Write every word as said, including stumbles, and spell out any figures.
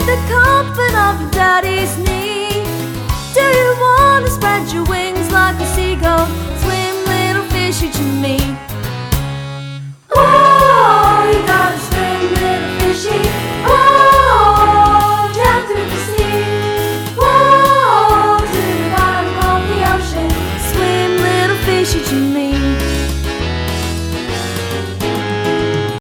the comfort of your daddy's knee. Do you wanna spread your wings like a seagull, swim little fishy to me?